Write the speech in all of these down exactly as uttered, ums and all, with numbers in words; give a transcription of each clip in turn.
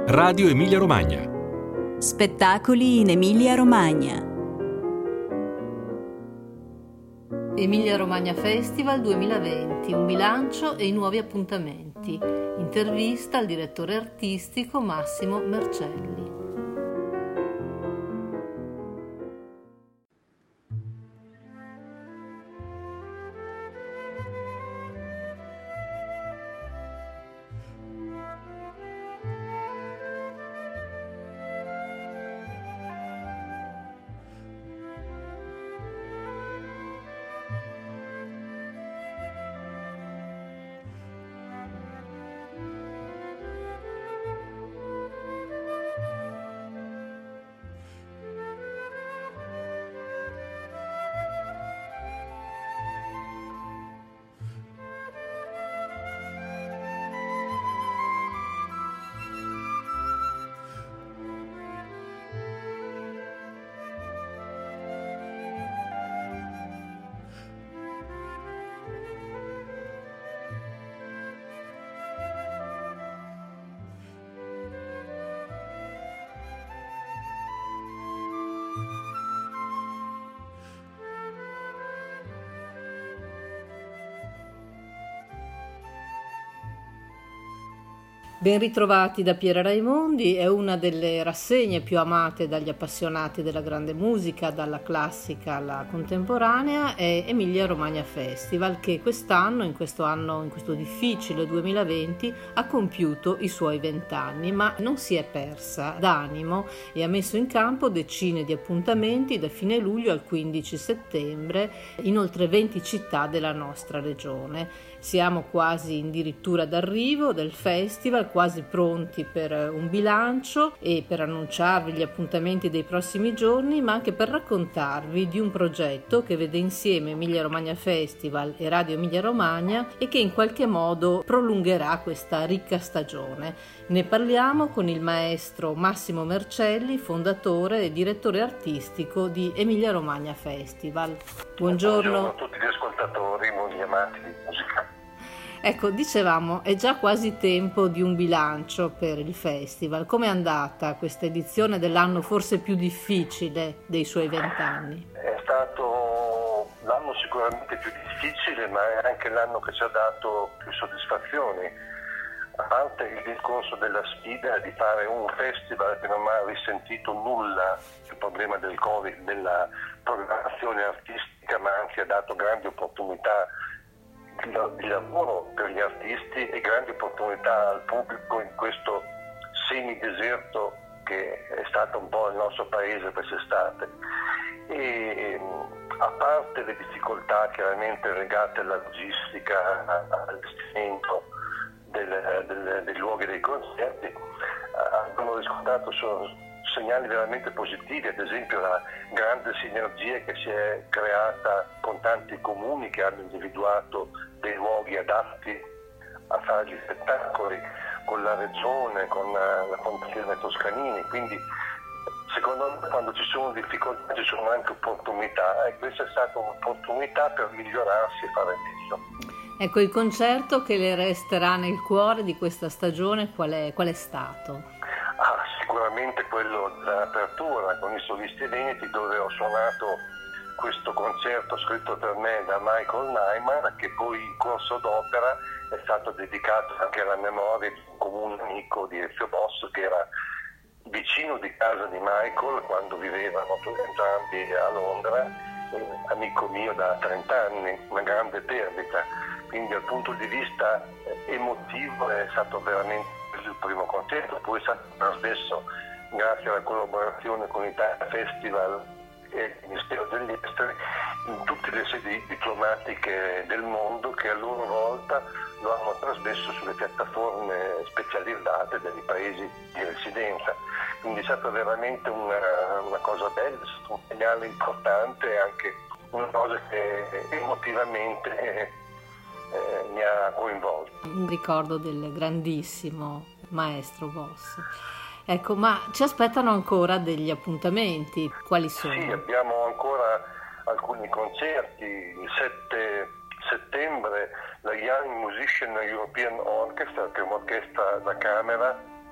Radio Emilia Romagna. Spettacoli in Emilia Romagna. Emilia Romagna Festival duemilaventi, un bilancio e i nuovi appuntamenti. Intervista al direttore artistico Massimo Mercelli. Ben ritrovati da Piera Raimondi, è una delle rassegne più amate dagli appassionati della grande musica, dalla classica alla contemporanea, è Emilia Romagna Festival, che quest'anno, in questo anno, in questo difficile duemilaventi, ha compiuto i suoi vent'anni, ma non si è persa d'animo e ha messo in campo decine di appuntamenti da fine luglio al quindici settembre in oltre venti città della nostra regione. Siamo quasi addirittura d'arrivo del festival, quasi pronti per un bilancio e per annunciarvi gli appuntamenti dei prossimi giorni, ma anche per raccontarvi di un progetto che vede insieme Emilia Romagna Festival e Radio Emilia Romagna e che in qualche modo prolungherà questa ricca stagione. Ne parliamo con il maestro Massimo Mercelli, fondatore e direttore artistico di Emilia Romagna Festival. Buongiorno. Buongiorno a tutti gli ascoltatori, buoni amanti di musica. Ecco, dicevamo, è già quasi tempo di un bilancio per il festival. Com'è andata questa edizione dell'anno forse più difficile dei suoi vent'anni? È stato l'anno sicuramente più difficile, ma è anche l'anno che ci ha dato più soddisfazioni. A parte il discorso della sfida di fare un festival che non ha risentito nulla del problema del Covid, della programmazione artistica, ma anche ha dato grandi opportunità di lavoro per gli artisti e grandi opportunità al pubblico in questo semideserto che è stato un po' il nostro paese quest'estate. E a parte le difficoltà chiaramente legate alla logistica, all'allestimento del, del, dei luoghi dei concerti, abbiamo riscontrato solo segnali veramente positivi, ad esempio la grande sinergia che si è creata con tanti comuni che hanno individuato dei luoghi adatti a fare gli spettacoli, con la regione, con la, la Fondazione Toscanini, quindi secondo me quando ci sono difficoltà ci sono anche opportunità e questa è stata un'opportunità per migliorarsi e fare meglio. Ecco, il concerto che le resterà nel cuore di questa stagione qual è, qual è stato? Ah, sicuramente quello dell'apertura con i solisti veneti, dove ho suonato questo concerto scritto per me da Michael Nyman, che poi in corso d'opera è stato dedicato anche alla memoria di un comune amico di Ezio Bosso, che era vicino di casa di Michael quando vivevano entrambi a Londra, amico mio da trenta anni, una grande perdita. Quindi dal punto di vista emotivo è stato veramente il primo concerto, poi è stato trasmesso grazie alla collaborazione con Italia Festival e il Ministero degli Esteri in tutte le sedi diplomatiche del mondo, che a loro volta lo hanno trasmesso sulle piattaforme specializzate dei paesi di residenza. Quindi è stata veramente una, una cosa bella, è stato un segnale importante e anche una cosa che emotivamente eh, mi ha coinvolto. Un ricordo del grandissimo maestro Boss. Ecco, ma ci aspettano ancora degli appuntamenti, quali sono? Sì, abbiamo ancora alcuni concerti. Il sette settembre la Young Musician European Orchestra, che è un'orchestra da camera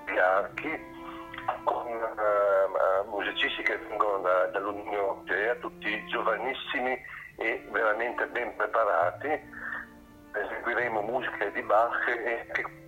di archi, con uh, musicisti che vengono da, dall'Unione Europea, tutti giovanissimi e veramente ben preparati. Eseguiremo musiche di Bach e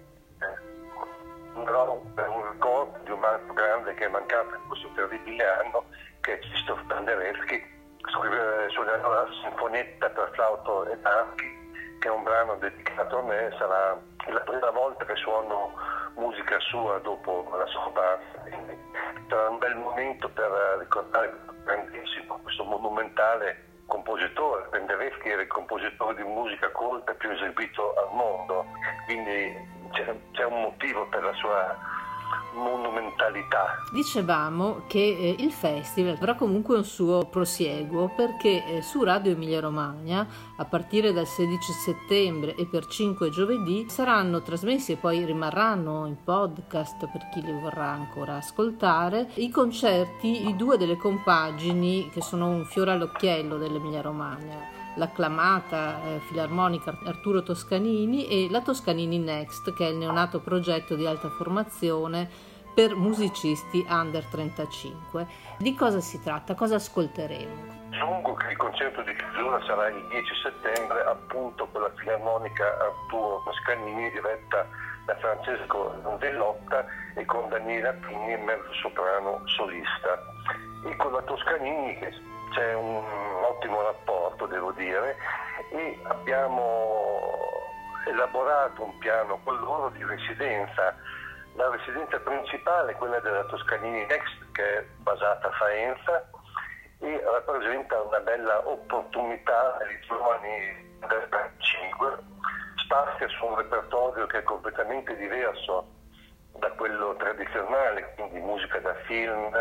andrò per un ricordo di un marco grande che è mancato in questo terribile anno, che è Krzysztof Penderecki. Suonerò la Sinfonietta per flauto ed archi, che è un brano dedicato a me. Sarà la prima volta che suono musica sua dopo la scomparsa, quindi sarà un bel momento per ricordare grandissimo questo monumentale compositore. Penderecki era il compositore di musica colta più eseguito al mondo, quindi c'è, c'è un motivo per la sua monumentalità. Dicevamo che eh, il festival avrà comunque un suo prosieguo, perché eh, su Radio Emilia Romagna a partire dal sedici settembre e per cinque giovedì saranno trasmessi e poi rimarranno in podcast per chi li vorrà ancora ascoltare i concerti di due delle compagini che sono un fiore all'occhiello dell'Emilia Romagna: l'acclamata eh, filarmonica Arturo Toscanini e la Toscanini Next, che è il neonato progetto di alta formazione per musicisti under trentacinque. Di cosa si tratta? Cosa ascolteremo? Aggiungo che il concerto di chiusura sarà il dieci settembre, appunto con la filarmonica Arturo Toscanini, diretta da Francesco Dellotta e con Daniela Pini, mezzo soprano solista. E con la Toscanini c'è un ottimo rapporto, devo dire, e abbiamo elaborato un piano con loro di residenza. La residenza principale è quella della Toscanini Next, che è basata a Faenza e rappresenta una bella opportunità per i giovani del trentacinque. Spazia su un repertorio che è completamente diverso da quello tradizionale, quindi musica da film,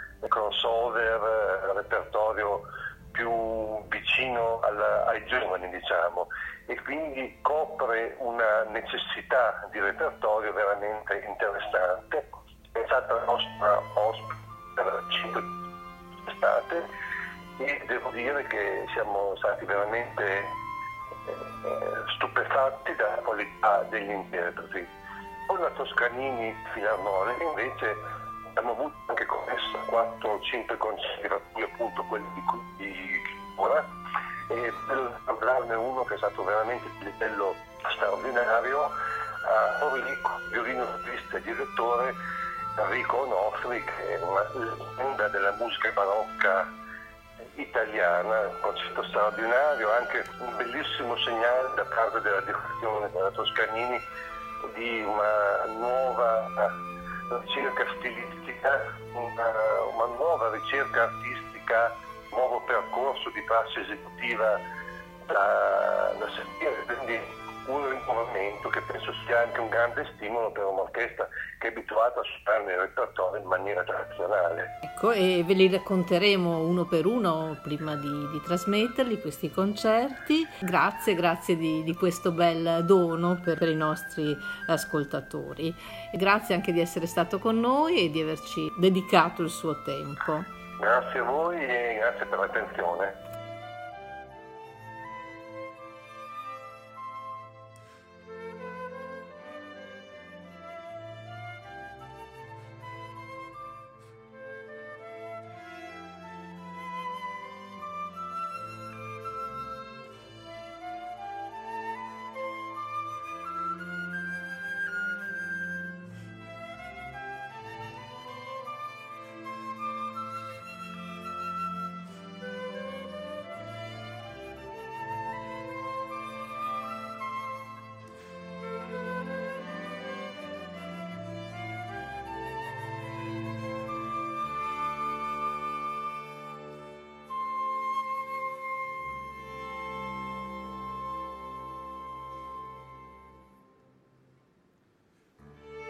crossover, repertorio più vicino alla, ai giovani, diciamo, e quindi copre una necessità di repertorio veramente interessante. È stata la nostra ospite per cinque estate e devo dire che siamo stati veramente eh, stupefatti dalla qualità degli interpreti. Con la Toscanini Filarmonica invece abbiamo avuto anche con essa quattro o cinque concerti, tra cui appunto quelli di, di chiusura, e per parlarne uno che è stato veramente di livello straordinario, a Enrico, violino solista e direttore, Enrico Onofri, che è una leggenda della musica barocca italiana, un concerto straordinario, anche un bellissimo segnale da parte della direzione della Toscanini di una nuova ricerca stilistica, una, una nuova ricerca artistica, un nuovo percorso di prassi esecutiva da, da sentire, quindi un rinnovamento che penso sia anche un grande stimolo per un'orchestra che è abituata a suonare il repertorio in maniera tradizionale. Ecco, e ve li racconteremo uno per uno prima di, di trasmetterli, questi concerti. Grazie, grazie di, di questo bel dono per, per i nostri ascoltatori. E grazie anche di essere stato con noi e di averci dedicato il suo tempo. Grazie a voi e grazie per l'attenzione.